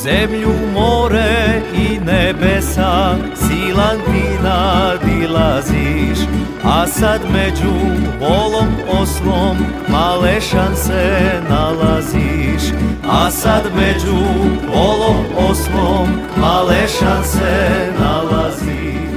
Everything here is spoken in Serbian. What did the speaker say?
Zemlju, more i nebesa silan ti nadilaziš, a sad među volom oslom male šanse nalaziš. A sad među volom oslom male šanse nalaziš.